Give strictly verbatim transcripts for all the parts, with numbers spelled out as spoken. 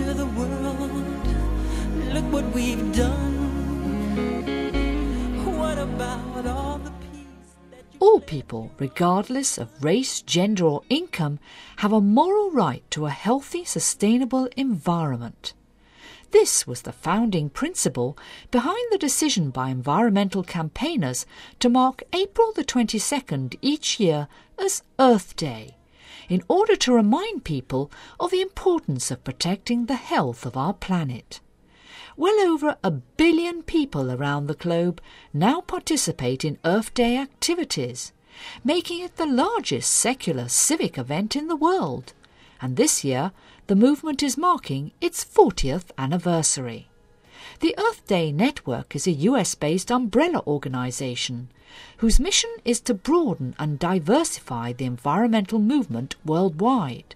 to the world, look what we've done. What about all the peace that you... All people, regardless of race, gender or income, have a moral right to a healthy, sustainable environment. This was the founding principle behind the decision by environmental campaigners to mark April the twenty-second each year as Earth Day, in order to remind people of the importance of protecting the health of our planet. Well over a billion people around the globe now participate in Earth Day activities, making it the largest secular civic event in the world. And this year, the movement is marking its fortieth anniversary. The Earth Day Network is a U S-based umbrella organisation whose mission is to broaden and diversify the environmental movement worldwide.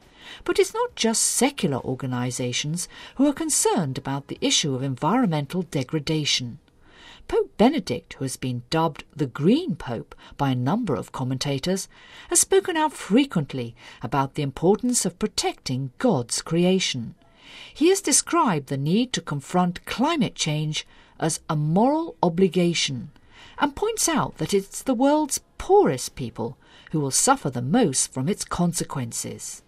But it's not just secular organisations who are concerned about the issue of environmental degradation. Pope Benedict, who has been dubbed the Green Pope by a number of commentators, has spoken out frequently about the importance of protecting God's creation. He has described the need to confront climate change as a moral obligation and points out that it's the world's poorest people who will suffer the most from its consequences.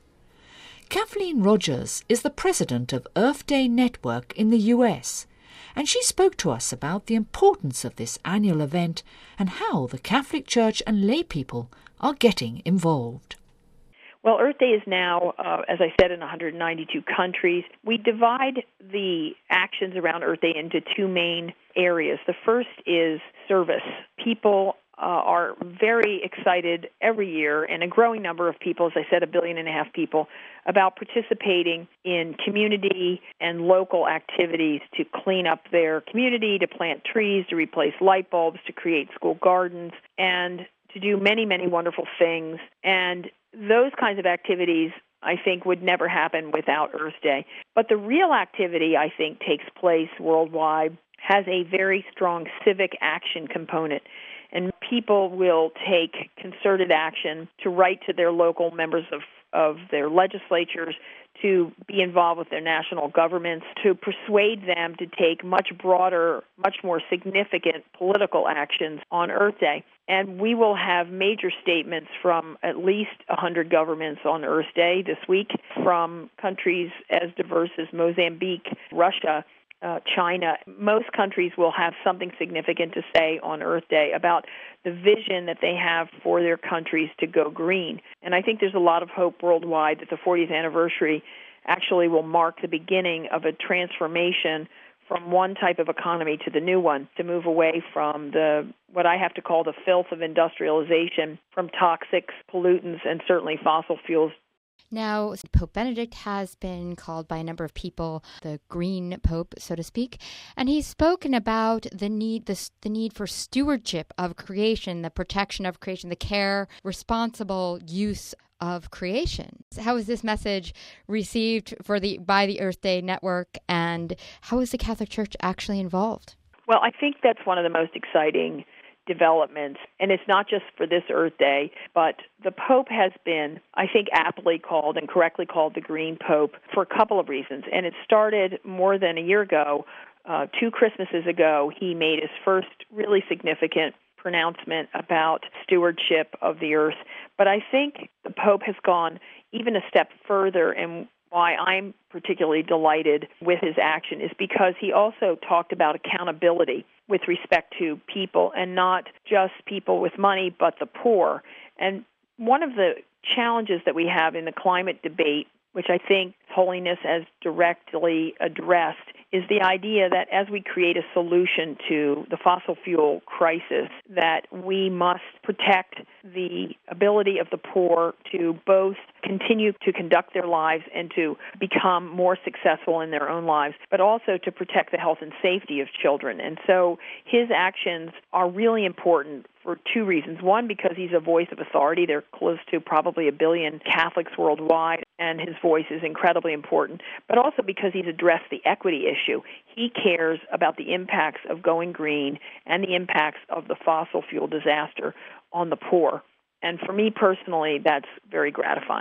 Kathleen Rogers is the president of Earth Day Network in the U S, and she spoke to us about the importance of this annual event and how the Catholic Church and lay people are getting involved. Well, Earth Day is now, uh, as I said, in one hundred ninety-two countries. We divide the actions around Earth Day into two main areas. The first is service. People uh, are very excited every year, and a growing number of people, as I said, a billion and a half people, about participating in community and local activities to clean up their community, to plant trees, to replace light bulbs, to create school gardens, and to do many, many wonderful things. And those kinds of activities, I think, would never happen without Earth Day. But the real activity, I think, takes place worldwide, has a very strong civic action component. And people will take concerted action to write to their local members of, of their legislatures, to be involved with their national governments, to persuade them to take much broader, much more significant political actions on Earth Day. And we will have major statements from at least one hundred governments on Earth Day this week, from countries as diverse as Mozambique, Russia, uh, China. Most countries will have something significant to say on Earth Day about the vision that they have for their countries to go green. And I think there's a lot of hope worldwide that the fortieth anniversary actually will mark the beginning of a transformation from one type of economy to the new one, to move away from the what I have to call the filth of industrialization, from toxics, pollutants, and certainly fossil fuels. Now, Pope Benedict has been called by a number of people the Green Pope, so to speak, and he's spoken about the need the, the need for stewardship of creation, the protection of creation, the care, responsible use of creation. How is this message received for the by the Earth Day Network, and how is the Catholic Church actually involved? Well, I think that's one of the most exciting developments, and it's not just for this Earth Day, but the Pope has been, I think, aptly called and correctly called the Green Pope for a couple of reasons. And it started more than a year ago. Uh, two Christmases ago, he made his first really significant pronouncement about stewardship of the earth. But I think the Pope has gone even a step further, and why I'm particularly delighted with his action is because he also talked about accountability with respect to people, and not just people with money, but the poor. And one of the challenges that we have in the climate debate, which I think Holiness has directly addressed, is the idea that as we create a solution to the fossil fuel crisis, that we must protect the ability of the poor to both continue to conduct their lives and to become more successful in their own lives, but also to protect the health and safety of children. And so his actions are really important for two reasons. One, because he's a voice of authority. There are close to probably a billion Catholics worldwide, and his voice is incredibly important, but also because he's addressed the equity issue. He cares about the impacts of going green and the impacts of the fossil fuel disaster on the poor. And for me personally, that's very gratifying.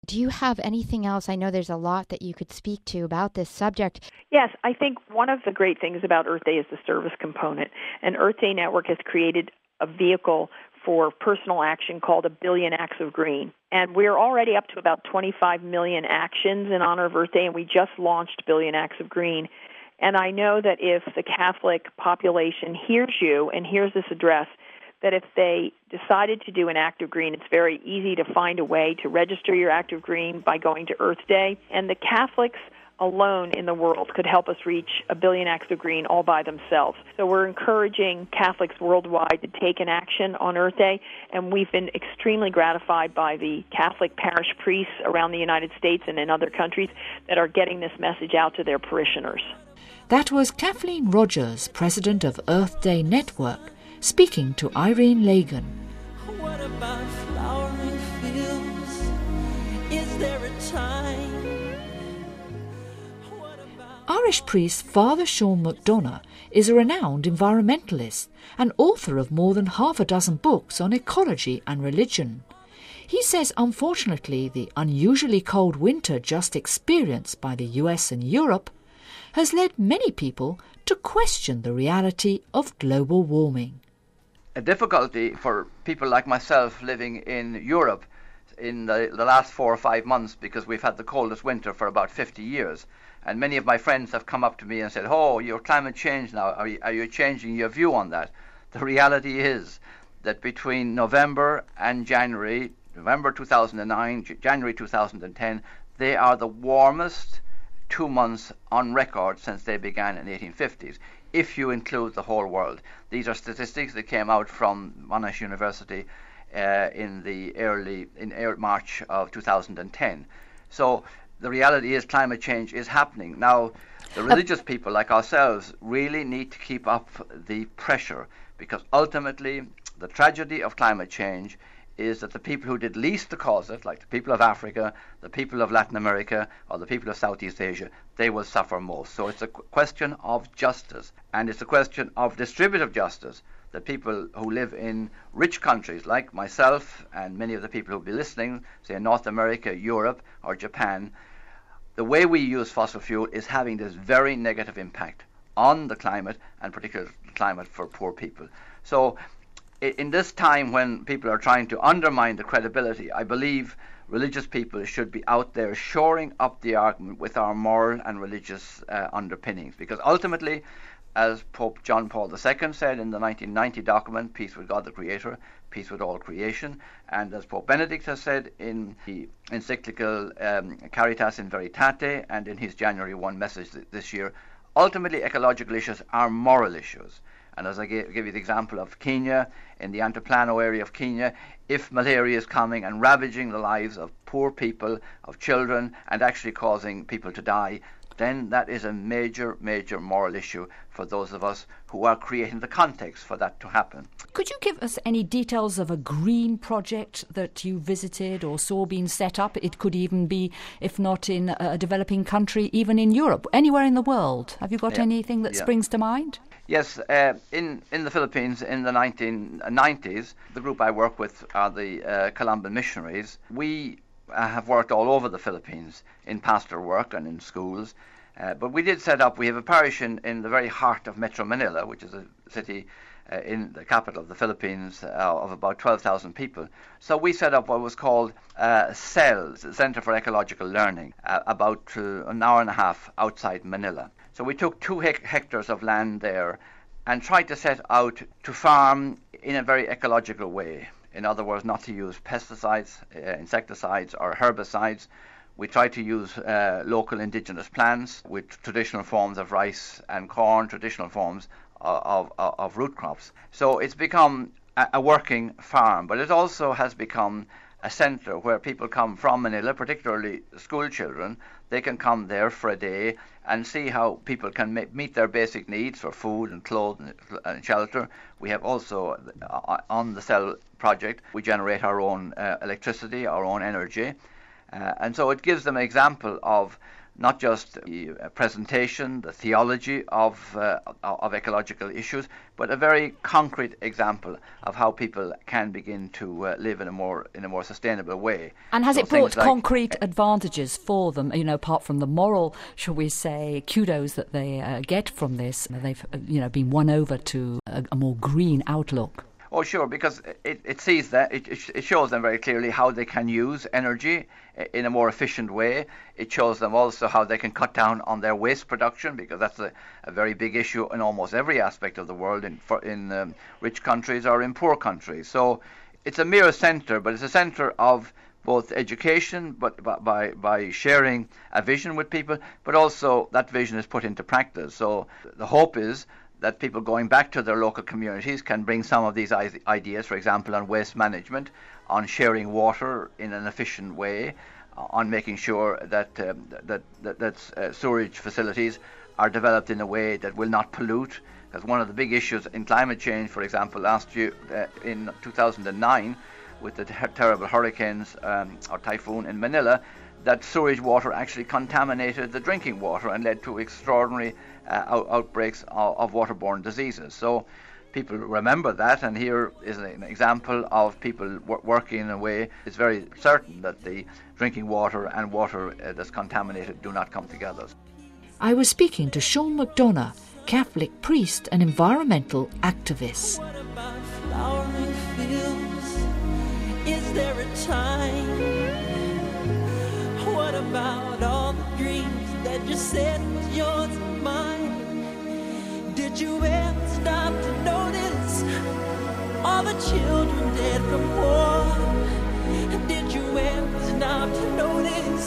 Do you have anything else? I know there's a lot that you could speak to about this subject. Yes, I think one of the great things about Earth Day is the service component. And Earth Day Network has created a vehicle for personal action called A Billion Acts of Green. And we're already up to about twenty-five million actions in honor of Earth Day, and we just launched Billion Acts of Green. And I know that if the Catholic population hears you and hears this address, that if they decided to do an act of green, it's very easy to find a way to register your act of green by going to Earth Day. And the Catholics alone in the world could help us reach a billion acts of green all by themselves. So we're encouraging Catholics worldwide to take an action on Earth Day, and we've been extremely gratified by the Catholic parish priests around the United States and in other countries that are getting this message out to their parishioners. That was Kathleen Rogers, president of Earth Day Network, speaking to Irene Lagan. What about flowering fields? Is there a time? What about... Irish priest Father Sean McDonough is a renowned environmentalist and author of more than half a dozen books on ecology and religion. He says, unfortunately, the unusually cold winter just experienced by the U S and Europe has led many people to question the reality of global warming. A difficulty for people like myself living in Europe in the, the last four or five months, because we've had the coldest winter for about fifty years. And many of my friends have come up to me and said, oh, your climate change now, are you, are you changing your view on that? The reality is that between November and January, November two thousand nine, January two thousand ten, they are the warmest two months on record since they began in the eighteen fifties. If you include the whole world. These are statistics that came out from Monash University uh, in the early in March of two thousand ten. So the reality is climate change is happening. Now, the religious people like ourselves really need to keep up the pressure, because ultimately the tragedy of climate change is that the people who did least to cause it, like the people of Africa, the people of Latin America, or the people of Southeast Asia, they will suffer most. So it's a qu- question of justice, and it's a question of distributive justice, that people who live in rich countries like myself and many of the people who will be listening, say in North America, Europe, or Japan, the way we use fossil fuel is having this very negative impact on the climate, and particularly the climate for poor people. So in this time when people are trying to undermine the credibility, I believe religious people should be out there shoring up the argument with our moral and religious uh, underpinnings. Because ultimately, as Pope John Paul the Second said in the nineteen ninety document, Peace with God the Creator, peace with all creation, and as Pope Benedict has said in the encyclical um, Caritas in Veritate and in his January first message th- this year, ultimately ecological issues are moral issues. And as I gave, give you the example of Kenya, in the Antiplano area of Kenya, if malaria is coming and ravaging the lives of poor people, of children, and actually causing people to die, then that is a major, major moral issue for those of us who are creating the context for that to happen. Could you give us any details of a green project that you visited or saw being set up? It could even be, if not in a developing country, even in Europe, anywhere in the world. Have you got yeah. anything that yeah. springs to mind? Yes, uh, in, in the Philippines in the nineteen nineties, the group I work with are the uh, Columban missionaries. We uh, have worked all over the Philippines in pastoral work and in schools. Uh, but we did set up, we have a parish in, in the very heart of Metro Manila, which is a city uh, in the capital of the Philippines uh, of about twelve thousand people. So we set up what was called uh, CELS, the Center for Ecological Learning, uh, about uh, an hour and a half outside Manila. So we took two hec- hectares of land there and tried to set out to farm in a very ecological way. In other words, not to use pesticides, uh, insecticides or herbicides. We tried to use uh, local indigenous plants with traditional forms of rice and corn, traditional forms of, of, of root crops. So it's become a, a working farm, but it also has become a centre where people come from Manila, particularly school children. They can come there for a day and see how people can ma- meet their basic needs for food and clothing and shelter. We have also, uh, on the CEL project, we generate our own uh, electricity, our own energy. Uh, and so it gives them an example of not just the presentation, the theology of uh, of ecological issues, but a very concrete example of how people can begin to uh, live in a more in a more sustainable way. And has so it brought like, concrete advantages for them? You know, apart from the moral, shall we say, kudos that they uh, get from this, they've uh, you know been won over to a, a more green outlook. Oh, sure, because it, it sees that, it, it shows them very clearly how they can use energy in a more efficient way. It shows them also how they can cut down on their waste production, because that's a, a very big issue in almost every aspect of the world, in, for, in um, rich countries or in poor countries. So it's a mirror centre, but it's a centre of both education, but by, by sharing a vision with people, but also that vision is put into practice. So the hope is that people going back to their local communities can bring some of these ideas, for example, on waste management, on sharing water in an efficient way, on making sure that um, that that, that uh, storage facilities are developed in a way that will not pollute. Because one of the big issues in climate change, for example, last year uh, in two thousand nine, with the ter- terrible hurricanes um, or typhoon in Manila, that sewage water actually contaminated the drinking water and led to extraordinary uh, out- outbreaks of, of waterborne diseases. So people remember that, and here is an example of people w- working in a way it's very certain that the drinking water and water uh, that's contaminated do not come together. I was speaking to Sean McDonough, Catholic priest and environmental activist. What about flowering fields? Is there a time? What about all the dreams that you said was yours and mine? Did you ever stop to notice all the children dead from war? Did you ever stop to notice